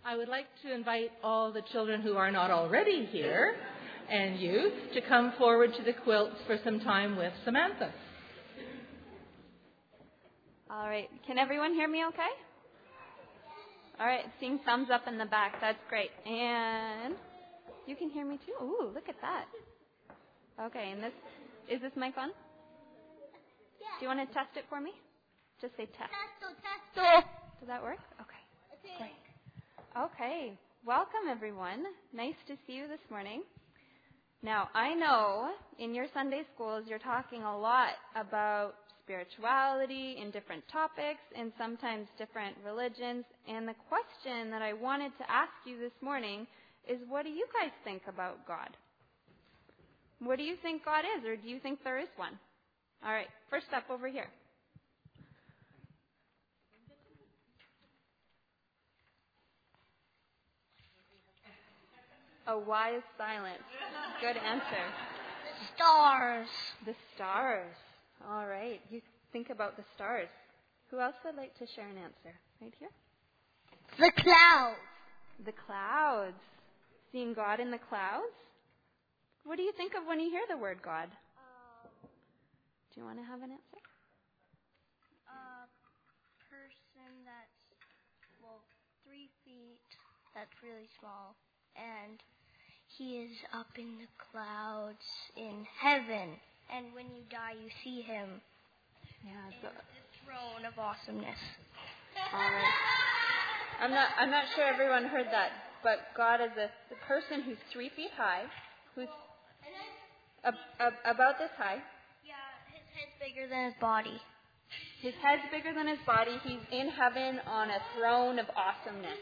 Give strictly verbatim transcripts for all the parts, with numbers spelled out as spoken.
I would like to invite all the children who are not already here and youth to come forward to the quilts for some time with Samantha. All right. Can everyone hear me okay? All right. Seeing thumbs up in the back. That's great. And you can hear me too? Ooh, look at that. Okay. And this, is this mic on? Do you want to test it for me? Just say test. Testo, testo. Does that work? Okay. Great. Okay. Welcome, everyone. Nice to see you this morning. Now, I know in your Sunday schools you're talking a lot about spirituality and different topics and sometimes different religions. And the question that I wanted to ask you this morning is, what do you guys think about God? What do you think God is, or do you think there is one? All right. First up over here. A wise silence. Good answer. The stars. The stars. All right. You think about the stars. Who else would like to share an answer? Right here. The clouds. The clouds. Seeing God in the clouds? What do you think of when you hear the word God? Um, do you want to have an answer? A person that's, well, three feet, that's really small, and he is up in the clouds in heaven. And when you die, you see him. Yeah, so the throne of awesomeness. All right. I'm not. I'm not sure everyone heard that, but God is a the person who's three feet high, who's ab, ab, about this high. Yeah, his head's bigger than his body. His head's bigger than his body. He's in heaven on a throne of awesomeness.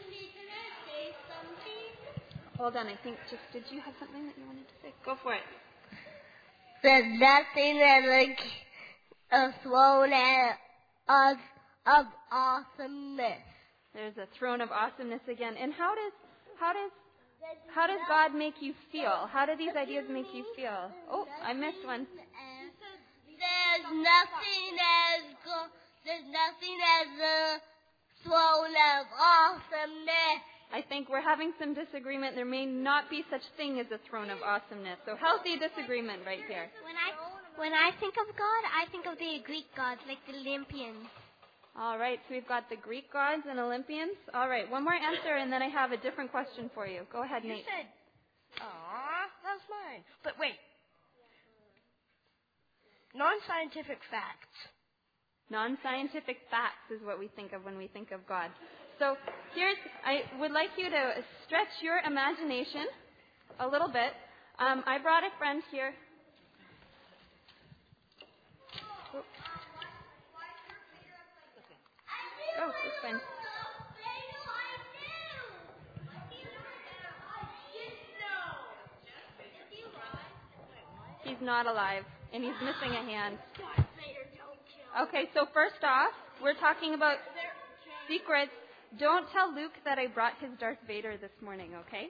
Hold on, I think just, did you have something that you wanted to say? Go for it. There's nothing that like a throne of, of awesomeness. There's a throne of awesomeness again. And how does, how does, how does God make you feel? How do these ideas make you feel? Oh, I missed one. There's nothing as go, there's nothing as a throne of awesomeness. I think we're having some disagreement. There may not be such thing as a throne of awesomeness. So healthy disagreement right here. When I when I think of God, I think of the Greek gods, like the Olympians. All right, so we've got the Greek gods and Olympians. All right, one more answer, and then I have a different question for you. Go ahead, you Nate. You said, aw, that's mine. But wait. Non-scientific facts. Non-scientific facts is what we think of when we think of God. So here's, I would like you to stretch your imagination a little bit. Um, I brought a friend here. Oh, this friend. He's not alive, and he's missing a hand. Okay, so first off, we're talking about secrets. Don't tell Luke that I brought his Darth Vader this morning, okay?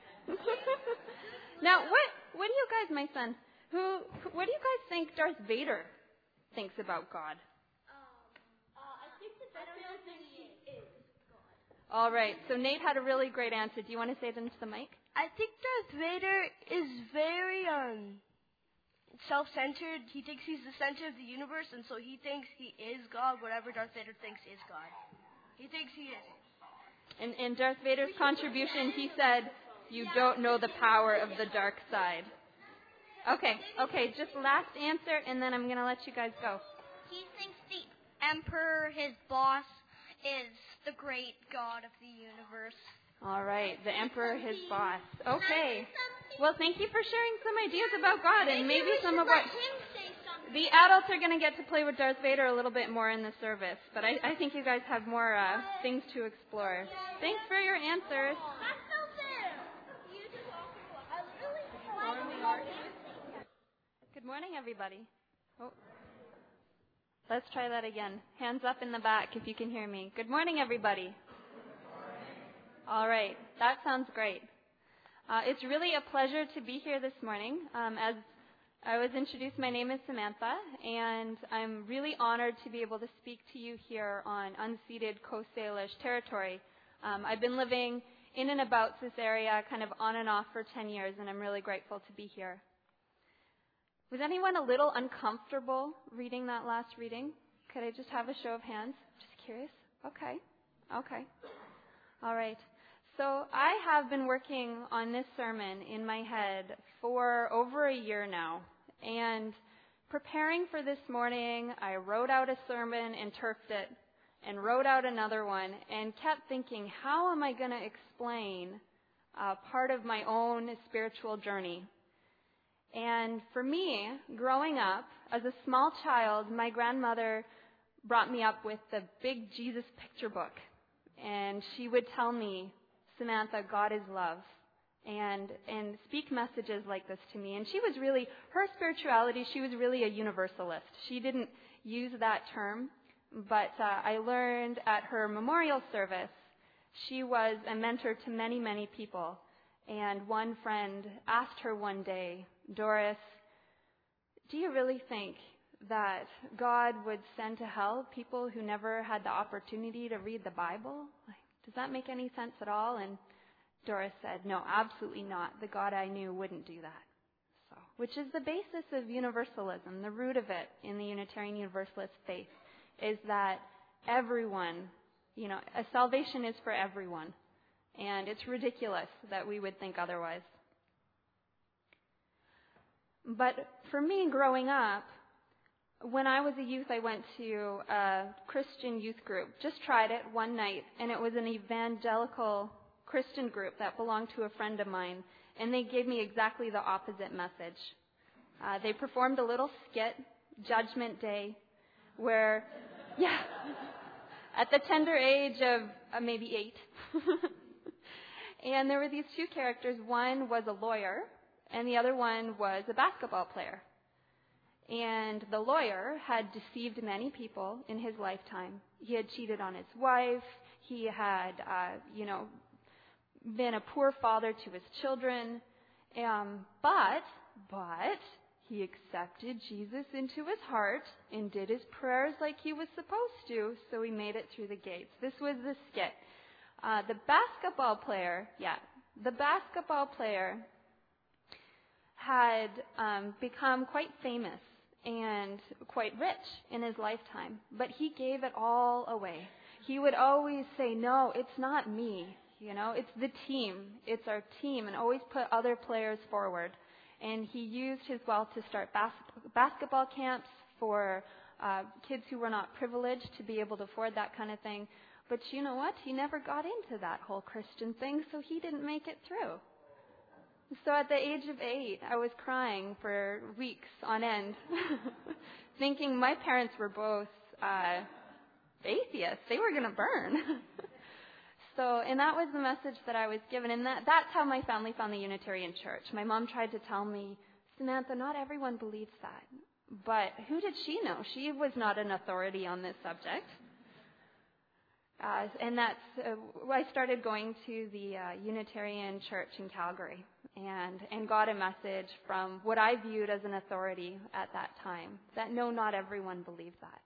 Now, what what do you guys, my son, who what do you guys think Darth Vader thinks about God? Um, uh, I think that Darth Vader thinks he is God. All right, so Nate had a really great answer. Do you want to say it into the mic? I think Darth Vader is very um self-centered. He thinks he's the center of the universe, and so he thinks he is God. Whatever Darth Vader thinks is God. He thinks he is. In, in Darth Vader's contribution, he said, "You don't know the power of the dark side." Okay, okay, just last answer, and then I'm going to let you guys go. He thinks the Emperor, his boss, is the great God of the universe. All right, the Emperor, his boss. Okay. Well, thank you for sharing some ideas about God, and maybe some of what the adults are going to get to play with Darth Vader a little bit more in the service. But I, I think you guys have more uh, things to explore. Thanks for your answers. Good morning, everybody. Oh. Let's try that again. Hands up in the back if you can hear me. Good morning, everybody. All right, that sounds great. Uh, it's really a pleasure to be here this morning. Um, as I was introduced, my name is Samantha, and I'm really honored to be able to speak to you here on unceded Coast Salish territory. Um, I've been living in and about this area kind of on and off for ten years, and I'm really grateful to be here. Was anyone a little uncomfortable reading that last reading? Could I just have a show of hands? Just curious. Okay. Okay. All right. So I have been working on this sermon in my head for over a year now. And preparing for this morning, I wrote out a sermon and turfed it and wrote out another one and kept thinking, how am I going to explain uh, part of my own spiritual journey? And for me, growing up, as a small child, my grandmother brought me up with the big Jesus picture book. And she would tell me, Samantha, God is love, and and speak messages like this to me. And she was really, her spirituality, she was really a universalist. She didn't use that term, but uh, I learned at her memorial service, she was a mentor to many, many people. And one friend asked her one day, Doris, do you really think that God would send to hell people who never had the opportunity to read the Bible? Like, does that make any sense at all? And Doris said, no, absolutely not. The God I knew wouldn't do that. So, which is the basis of universalism. The root of it in the Unitarian Universalist faith is that everyone, you know, a salvation is for everyone. And it's ridiculous that we would think otherwise. But for me, growing up, when I was a youth, I went to a Christian youth group. Just tried it one night, and it was an evangelical Christian group that belonged to a friend of mine, and they gave me exactly the opposite message. Uh, they performed a little skit, Judgment Day, where, yeah, at the tender age of uh, maybe eight, and there were these two characters. One was a lawyer, and the other one was a basketball player. And the lawyer had deceived many people in his lifetime. He had cheated on his wife. He had, uh, you know, been a poor father to his children. Um, but, but he accepted Jesus into his heart and did his prayers like he was supposed to, so he made it through the gates. This was the skit. Uh, the basketball player, yeah, the basketball player had um, become quite famous and quite rich in his lifetime, but he gave it all away. He would always say, no, it's not me, you know, it's the team, it's our team, and always put other players forward. And he used his wealth to start bas- basketball camps for uh, kids who were not privileged to be able to afford that kind of thing. But you know what? He never got into that whole Christian thing, so he didn't make it through. So at the age of eight, I was crying for weeks on end, thinking my parents were both uh, atheists. They were going to burn. So, and that was the message that I was given, and that, that's how my family found the Unitarian Church. My mom tried to tell me, Samantha, not everyone believes that. But who did she know? She was not an authority on this subject. Uh, and that's, uh, I started going to the uh, Unitarian Church in Calgary and, and got a message from what I viewed as an authority at that time, that no, not everyone believed that.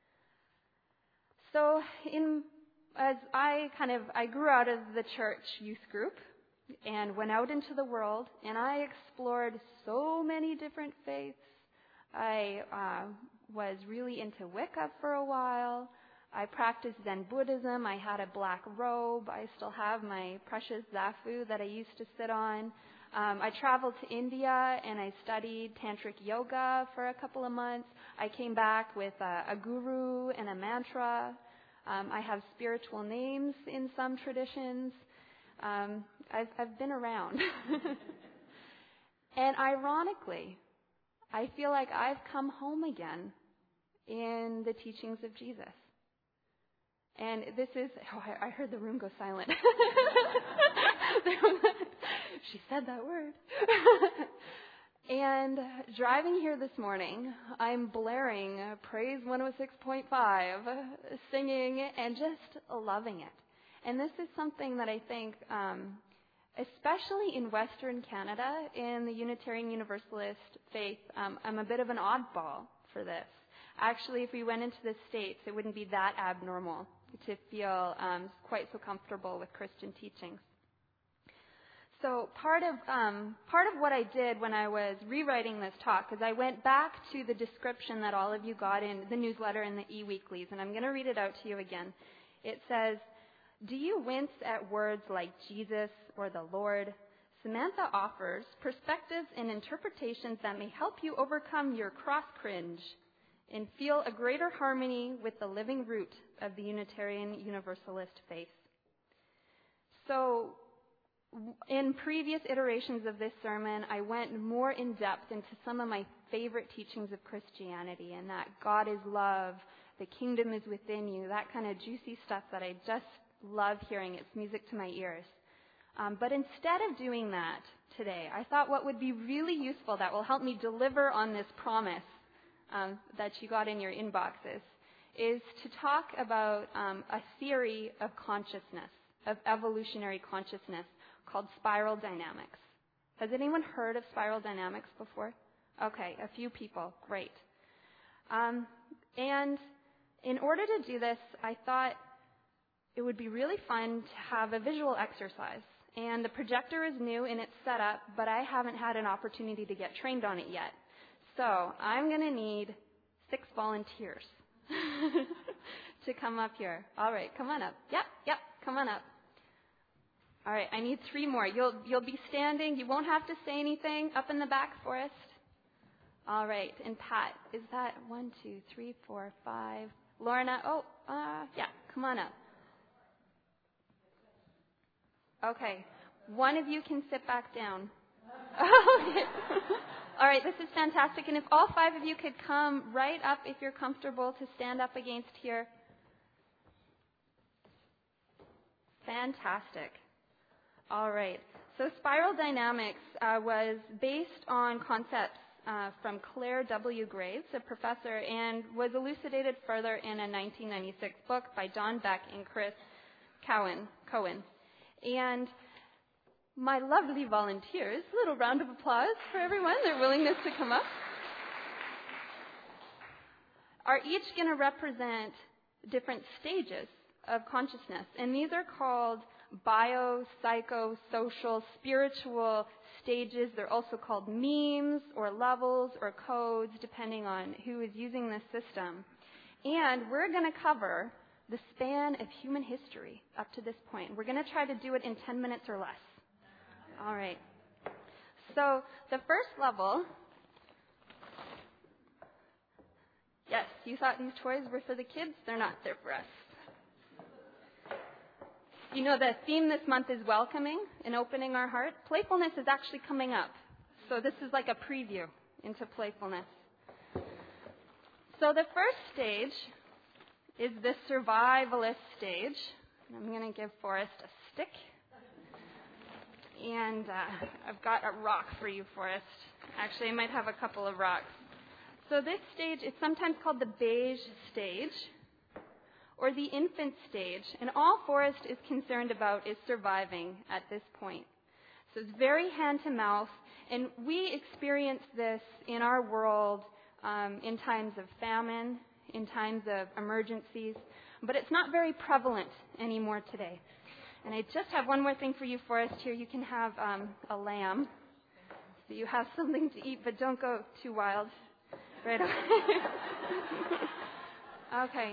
So in, as I kind of, I grew out of the church youth group and went out into the world, and I explored so many different faiths. I uh, was really into Wicca for a while. I practiced Zen Buddhism. I had a black robe. I still have my precious zafu that I used to sit on. Um, I traveled to India and I studied tantric yoga for a couple of months. I came back with a, a guru and a mantra. Um, I have spiritual names in some traditions. Um, I've, I've been around. And ironically, I feel like I've come home again in the teachings of Jesus. And this is, oh, I heard the room go silent. She said that word. And driving here this morning, I'm blaring Praise one oh six point five, singing and just loving it. And this is something that I think, um, especially in Western Canada, in the Unitarian Universalist faith, um, I'm a bit of an oddball for this. Actually, if we went into the States, it wouldn't be that abnormal to feel um, quite so comfortable with Christian teachings. So part of um, part of what I did when I was rewriting this talk is I went back to the description that all of you got in the newsletter and the e-weeklies, and I'm going to read it out to you again. It says, "Do you wince at words like Jesus or the Lord? Samantha offers perspectives and interpretations that may help you overcome your cross-cringe and feel a greater harmony with the living root of the Unitarian Universalist faith." So, in previous iterations of this sermon, I went more in depth into some of my favorite teachings of Christianity, and that God is love, the kingdom is within you, that kind of juicy stuff that I just love hearing. It's music to my ears. Um, but instead of doing that today, I thought what would be really useful that will help me deliver on this promise um, that you got in your inboxes is to talk about um, a theory of consciousness, of evolutionary consciousness, called spiral dynamics. Has anyone heard of spiral dynamics before? Okay, a few people. Great. Um, and in order to do this, I thought it would be really fun to have a visual exercise. And the projector is new in its setup, but I haven't had an opportunity to get trained on it yet. So I'm going to need six volunteers to come up here. All right, come on up. Yep, yep, come on up. All right, I need three more. You'll you'll be standing. You won't have to say anything. Up in the back, Forrest. All right, and Pat, is that one, two, three, four, five? Lorna, oh, uh, yeah, come on up. Okay, one of you can sit back down. Okay. All right, this is fantastic. And if all five of you could come right up, if you're comfortable, to stand up against here. Fantastic. All right. So spiral dynamics uh, was based on concepts uh, from Claire W. Graves, a professor, and was elucidated further in a nineteen ninety-six book by Don Beck and Chris Cowan. Cohen. And my lovely volunteers, a little round of applause for everyone, their willingness to come up, are each going to represent different stages of consciousness. And these are called bio, psycho, social, spiritual stages. They're also called memes or levels or codes, depending on who is using this system. And we're going to cover the span of human history up to this point. We're going to try to do it in ten minutes or less. All right. So the first level, yes, you thought these toys were for the kids? They're not. They're for us. You know, the theme this month is welcoming and opening our heart. Playfulness is actually coming up. So this is like a preview into playfulness. So the first stage is the survivalist stage. I'm going to give Forrest a stick. And uh, I've got a rock for you, Forrest. Actually, I might have a couple of rocks. So this stage is sometimes called the beige stage, or the infant stage, and all Forrest is concerned about is surviving at this point. So it's very hand-to-mouth, and we experience this in our world um, in times of famine, in times of emergencies, but it's not very prevalent anymore today. And I just have one more thing for you, Forrest. Here you can have um, a lamb, so you have something to eat, but don't go too wild right away. Okay.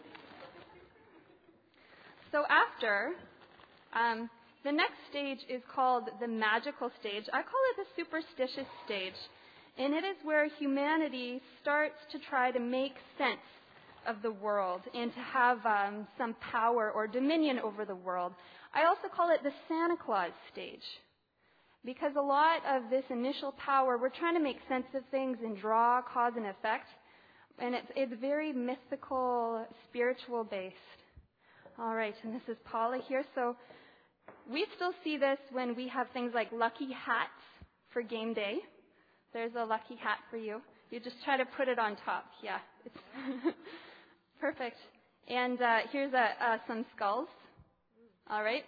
So after, um, the next stage is called the magical stage. I call it the superstitious stage. And it is where humanity starts to try to make sense of the world and to have um, some power or dominion over the world. I also call it the Santa Claus stage. Because a lot of this initial power, we're trying to make sense of things and draw cause and effect. And it's, it's very mythical, spiritual based. All right, and this is Paula here. So we still see this when we have things like lucky hats for game day. There's a lucky hat for you. You just try to put it on top. Yeah, it's perfect. And uh, here's a, uh, some skulls. All right.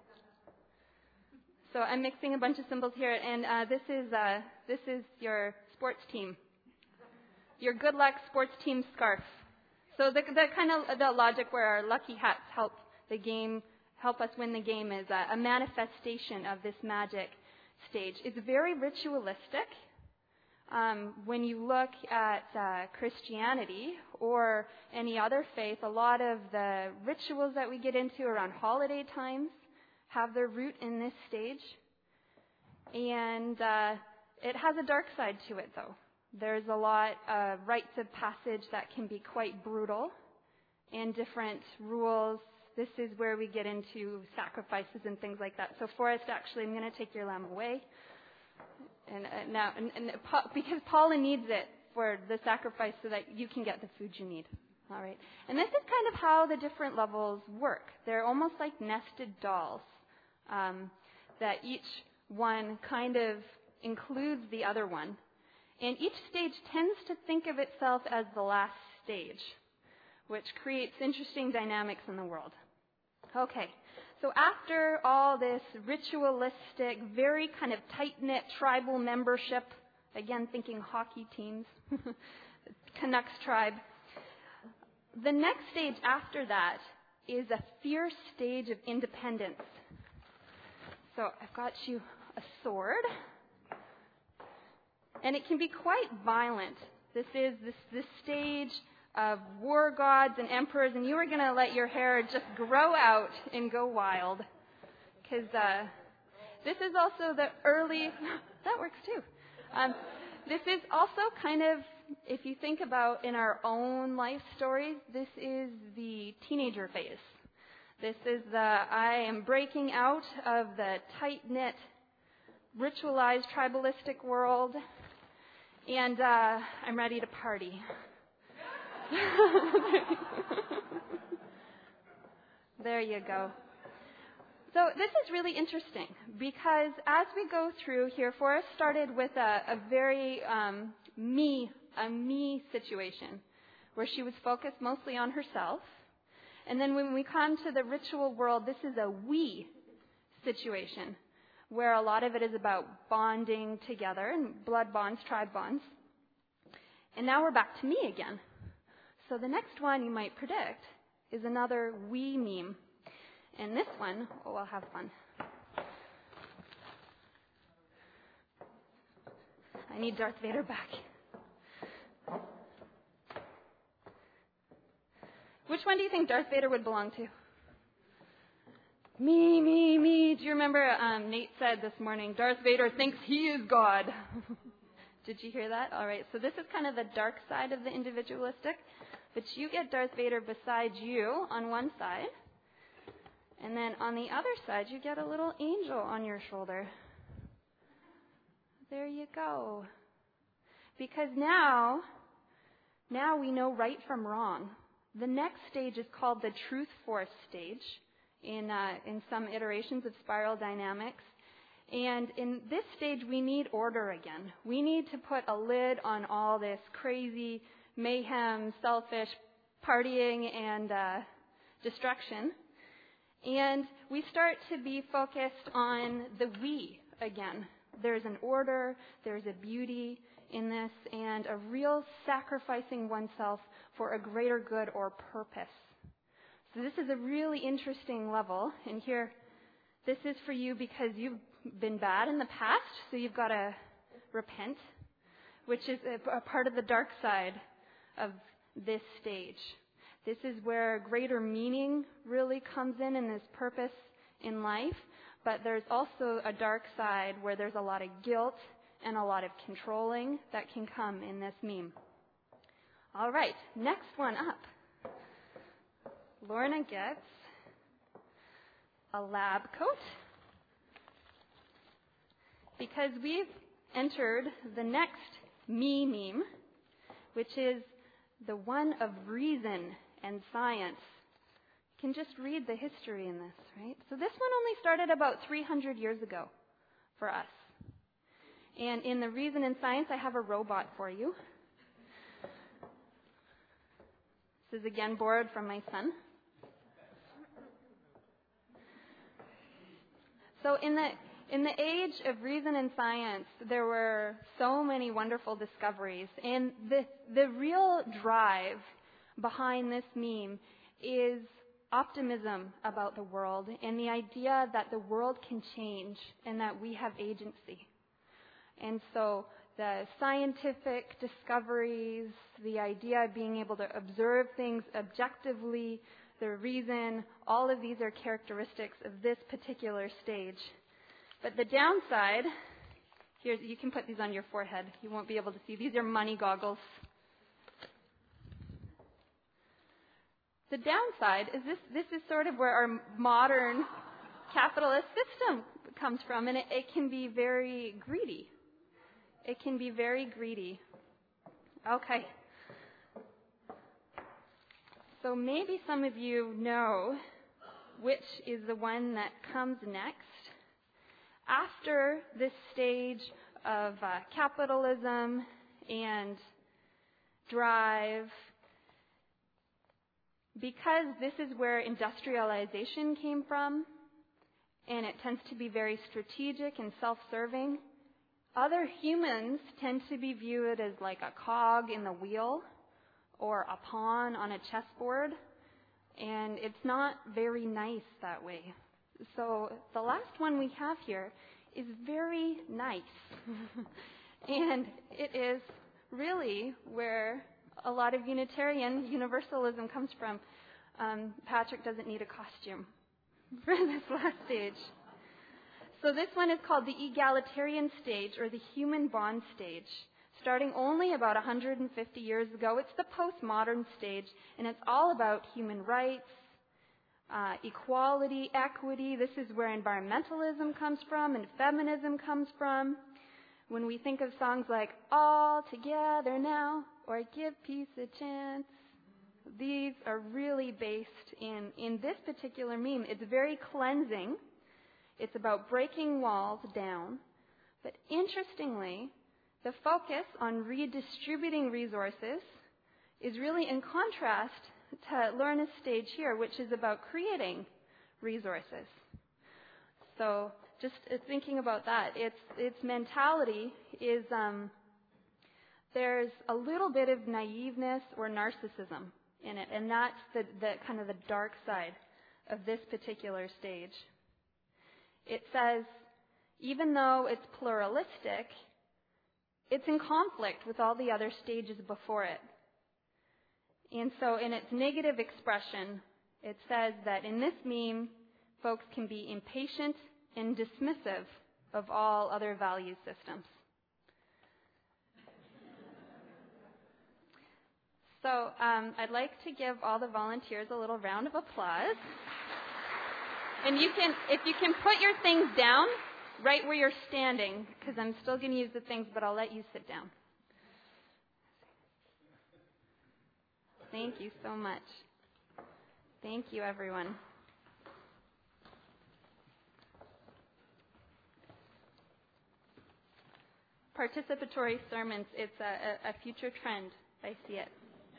So I'm mixing a bunch of symbols here, and uh, this is uh, this is your sports team, your good luck sports team scarf. So the, the kind of the logic where our lucky hats help the game help us win the game is a, a manifestation of this magic stage. It's very ritualistic. Um, when you look at uh, Christianity or any other faith, a lot of the rituals that we get into around holiday times have their root in this stage. And uh, it has a dark side to it, though. There's a lot of rites of passage that can be quite brutal and different rules. This is where we get into sacrifices and things like that. So, Forrest, actually, I'm going to take your lamb away. And uh, now, and, and pa- because Paula needs it for the sacrifice so that you can get the food you need. All right. And this is kind of how the different levels work. They're almost like nested dolls, um, that each one kind of includes the other one. And each stage tends to think of itself as the last stage, which creates interesting dynamics in the world. Okay, so after all this ritualistic, very kind of tight-knit tribal membership, again thinking hockey teams, Canucks tribe, the next stage after that is a fierce stage of independence. So I've got you a sword, and it can be quite violent. This is this, this stage of war gods and emperors, and you are going to let your hair just grow out and go wild. Because uh, this is also the early... that works too. Um, this is also kind of, if you think about in our own life stories, this is the teenager phase. This is the, I am breaking out of the tight-knit, ritualized, tribalistic world, and uh, I'm ready to party. There you go. So this is really interesting because as we go through here, Forrest started with a, a very um, me, a me situation where she was focused mostly on herself. And then when we come to the ritual world, this is a we situation where a lot of it is about bonding together and blood bonds, tribe bonds. And now we're back to me again. So the next one you might predict is another we meme. And this one, oh, I'll have fun. I need Darth Vader back. Which one do you think Darth Vader would belong to? Me, me, me. Do you remember um, Nate said this morning, Darth Vader thinks he is God. Did you hear that? All right. So this is kind of the dark side of the individualistic. But you get Darth Vader beside you on one side. And then on the other side, you get a little angel on your shoulder. There you go. Because now, now we know right from wrong. The next stage is called the truth force stage in, uh, in some iterations of spiral dynamics. And in this stage, we need order again. We need to put a lid on all this crazy mayhem, selfish partying, and uh, destruction. And we start to be focused on the we again. There's an order, there's a beauty in this, and a real sacrificing oneself for a greater good or purpose. So this is a really interesting level. And here, this is for you because you've been bad in the past, so you've got to repent, which is a, a part of the dark side of this stage. This is where greater meaning really comes in and this purpose in life. But there's also a dark side where there's a lot of guilt and a lot of controlling that can come in this meme. All right, next one up. Lorna gets a lab coat because we've entered the next me meme, which is the one of reason and science. You can just read the history in this, right? So this one only started about three hundred years ago for us. And in the reason and science, I have a robot for you. This is again borrowed from my son. So in the in the age of reason and science, there were so many wonderful discoveries. And the the real drive behind this meme is optimism about the world and the idea that the world can change and that we have agency. And so the scientific discoveries, the idea of being able to observe things objectively, the reason, all of these are characteristics of this particular stage. But the downside, here's, you can put these on your forehead. You won't be able to see. These are money goggles. The downside is this, this is sort of where our modern capitalist system comes from, and it, it can be very greedy. It can be very greedy. Okay. So maybe some of you know which is the one that comes next. After this stage of uh, capitalism and drive, because this is where industrialization came from, and it tends to be very strategic and self-serving, other humans tend to be viewed as like a cog in the wheel or a pawn on a chessboard, and it's not very nice that way. So the last one we have here is very nice, and it is really where a lot of Unitarian Universalism comes from. Um, Patrick doesn't need a costume for this last stage. So this one is called the egalitarian stage, or the human bond stage. Starting only about one hundred fifty years ago, it's the postmodern stage, and it's all about human rights, uh, equality, equity. This is where environmentalism comes from and feminism comes from. When we think of songs like All Together Now or Give Peace a Chance, these are really based in, in this particular meme. It's very cleansing. It's about breaking walls down. But interestingly, the focus on redistributing resources is really in contrast to Lorna's stage here, which is about creating resources. So just thinking about that, its its mentality is um, there's a little bit of naiveness or narcissism in it, and that's the, the kind of the dark side of this particular stage. It says, even though it's pluralistic, it's in conflict with all the other stages before it. And so in its negative expression, it says that in this meme, folks can be impatient and dismissive of all other value systems. So um, I'd like to give all the volunteers a little round of applause. And you can, if you can put your things down right where you're standing, because I'm still going to use the things, but I'll let you sit down. Thank you so much. Thank you, everyone. Participatory sermons, it's a, a, a future trend. I see it.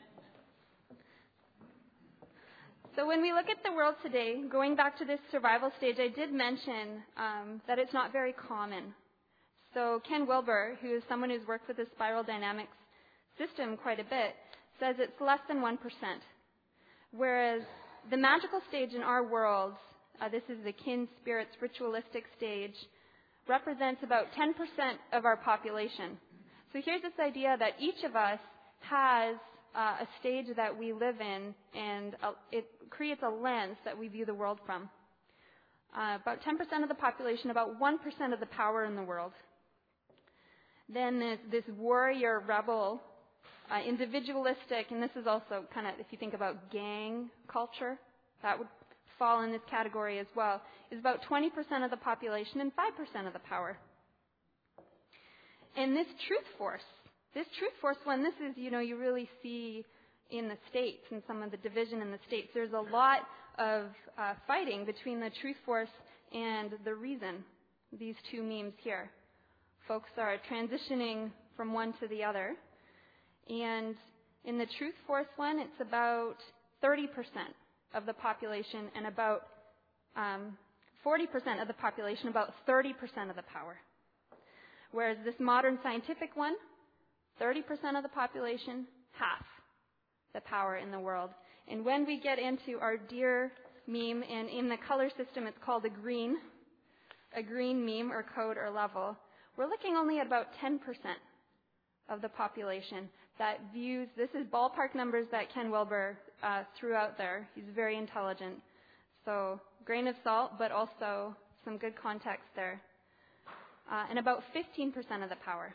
So when we look at the world today, going back to this survival stage, I did mention um, that it's not very common. So Ken Wilber, who is someone who's worked with the spiral dynamics system quite a bit, says it's less than one percent. Whereas the magical stage in our world, uh, this is the kin spirits ritualistic stage, represents about ten percent of our population. So here's this idea that each of us has uh, a stage that we live in, and uh, it creates a lens that we view the world from. Uh, about ten percent of the population, about one percent of the power in the world. Then there's this warrior rebel, uh, individualistic, and this is also kind of, if you think about gang culture, that would fall in this category as well, is about twenty percent of the population and five percent of the power. And this truth force, this truth force one, this is, you know, you really see in the States and some of the division in the States. There's a lot of uh, fighting between the truth force and the reason, these two memes here. Folks are transitioning from one to the other. And in the truth force one, it's about thirty percent of the population and about um, forty percent of the population, about thirty percent of the power. Whereas this modern scientific one, thirty percent of the population, half the power in the world. And when we get into our dear meme, and in the color system it's called a green, a green meme or code or level. We're looking only at about ten percent of the population that views, this is ballpark numbers that Ken Wilber uh, threw out there. He's very intelligent. So grain of salt, but also some good context there. Uh, and about fifteen percent of the power.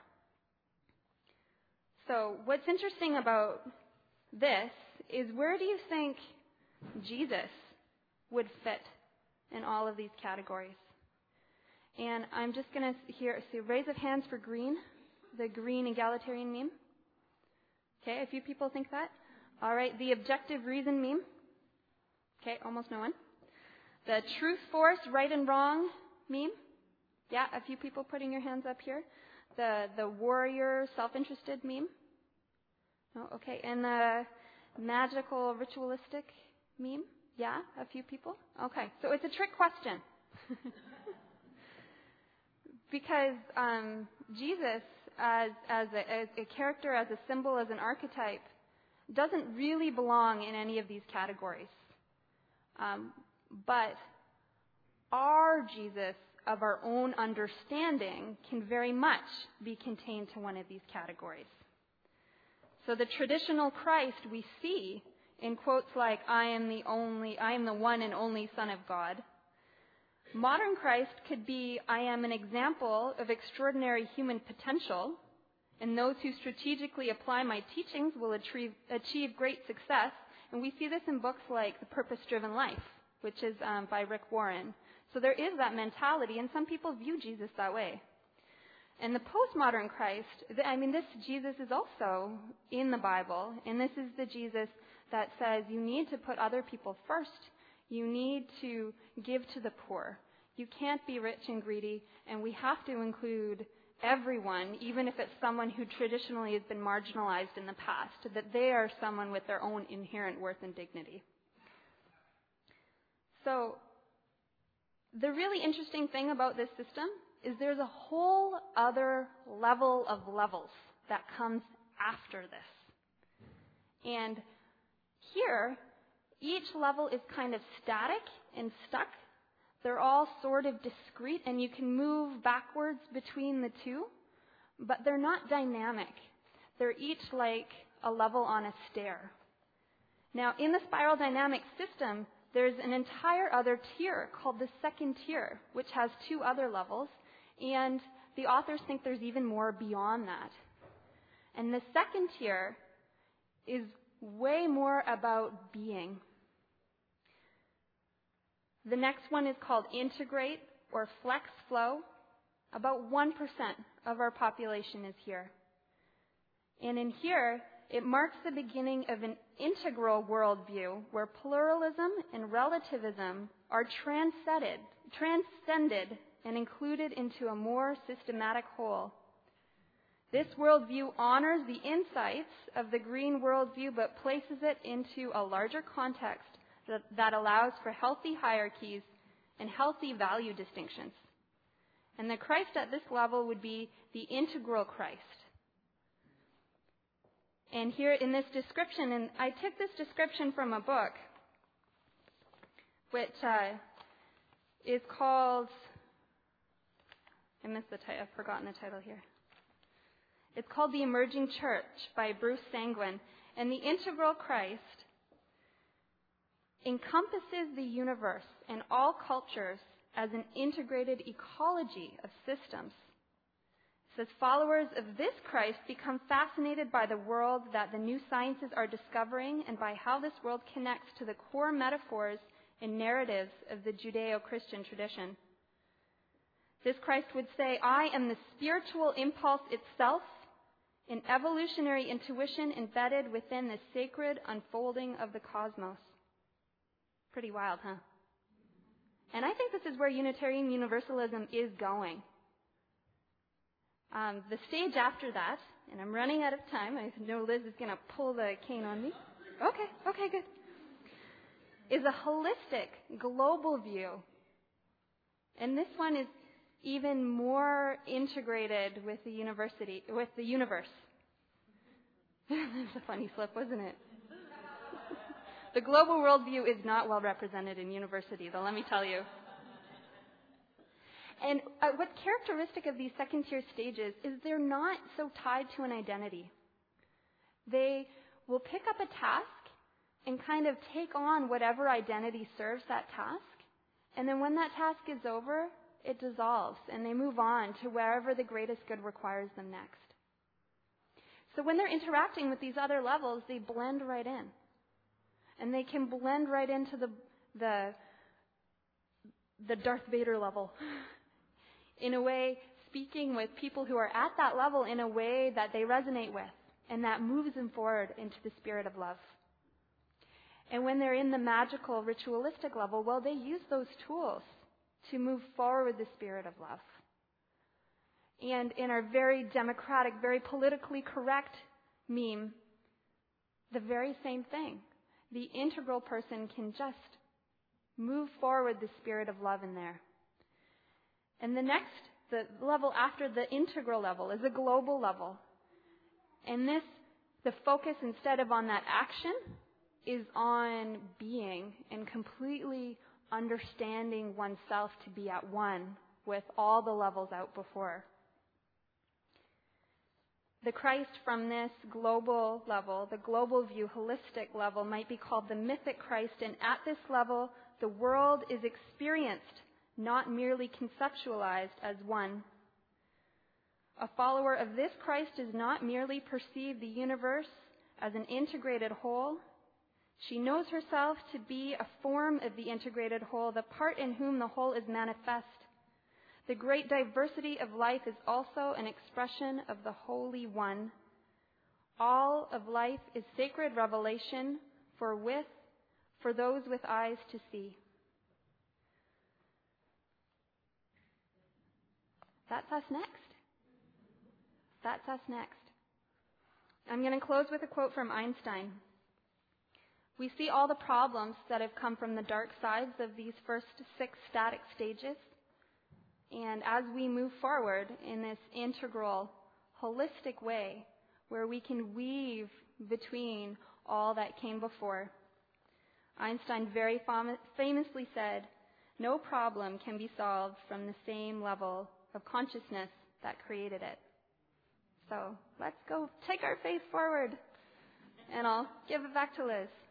So what's interesting about this is, where do you think Jesus would fit in all of these categories? And I'm just going to hear see raise of hands for green, the green egalitarian meme. Okay, a few people think that. All right, the objective reason meme. Okay, almost no one. The truth force, right and wrong meme. Yeah, a few people putting your hands up here. The the warrior, self-interested meme. No, okay, and the magical, ritualistic meme. Yeah, a few people. Okay, so it's a trick question. Because um, Jesus, as as a, as a character, as a symbol, as an archetype, doesn't really belong in any of these categories. Um, but our Jesus of our own understanding can very much be contained to one of these categories. So the traditional Christ we see in quotes like, I am the only, I am the one and only Son of God. Modern Christ could be, I am an example of extraordinary human potential, and those who strategically apply my teachings will achieve, achieve great success. And we see this in books like The Purpose-Driven Life, which is um, by Rick Warren. So there is that mentality, and some people view Jesus that way. And the postmodern Christ, I mean, this Jesus is also in the Bible, and this is the Jesus that says you need to put other people first. You need to give to the poor. You can't be rich and greedy, and we have to include everyone, even if it's someone who traditionally has been marginalized in the past, that they are someone with their own inherent worth and dignity. So the really interesting thing about this system is there's a whole other level of levels that comes after this. And here, each level is kind of static and stuck. They're all sort of discrete, and you can move backwards between the two, but they're not dynamic. They're each like a level on a stair. Now, in the spiral dynamic system, there's an entire other tier called the second tier, which has two other levels, and the authors think there's even more beyond that. And the second tier is way more about being. The next one is called integrate or flex flow. About one percent of our population is here. And in here, it marks the beginning of an integral worldview where pluralism and relativism are transcended, transcended and included into a more systematic whole. This worldview honors the insights of the green worldview but places it into a larger context that, that allows for healthy hierarchies and healthy value distinctions. And the Christ at this level would be the integral Christ. And here in this description, and I took this description from a book, which uh, is called, I missed the title, I've forgotten the title here. It's called The Emerging Church by Bruce Sanguin. And the integral Christ encompasses the universe and all cultures as an integrated ecology of systems. It says, followers of this Christ become fascinated by the world that the new sciences are discovering and by how this world connects to the core metaphors and narratives of the Judeo-Christian tradition. This Christ would say, I am the spiritual impulse itself, an evolutionary intuition embedded within the sacred unfolding of the cosmos. Pretty wild, huh? And I think this is where Unitarian Universalism is going. Um, the stage after that, and I'm running out of time. I know Liz is going to pull the cane on me. Okay, okay, good. Is a holistic, global view. And this one is even more integrated with the university, with the universe. That's a funny slip, wasn't it? the global worldview is not well represented in university, though, let me tell you. And uh, what's characteristic of these second-tier stages is they're not so tied to an identity. They will pick up a task and kind of take on whatever identity serves that task. And then when that task is over, it dissolves and they move on to wherever the greatest good requires them next. So when they're interacting with these other levels, they blend right in. And they can blend right into the the, the Darth Vader level. In a way, speaking with people who are at that level in a way that they resonate with and that moves them forward into the spirit of love. And when they're in the magical, ritualistic level, well, they use those tools to move forward with the spirit of love. And in our very democratic, very politically correct meme, the very same thing. The integral person can just move forward the spirit of love in there. And the next, the level after the integral level is a global level. And this, the focus instead of on that action, is on being and completely understanding oneself to be at one with all the levels out before. The Christ from this global level, the global view, holistic level, might be called the mythic Christ. And at this level, the world is experienced, not merely conceptualized as one. A follower of this Christ does not merely perceive the universe as an integrated whole. She knows herself to be a form of the integrated whole, the part in whom the whole is manifest. The great diversity of life is also an expression of the Holy One. All of life is sacred revelation for with, for those with eyes to see. That's us next. That's us next. I'm going to close with a quote from Einstein. We see all the problems that have come from the dark sides of these first six static stages. And as we move forward in this integral, holistic way, where we can weave between all that came before, Einstein very fam- famously said, "No problem can be solved from the same level of consciousness that created it." So let's go take our faith forward. And I'll give it back to Liz.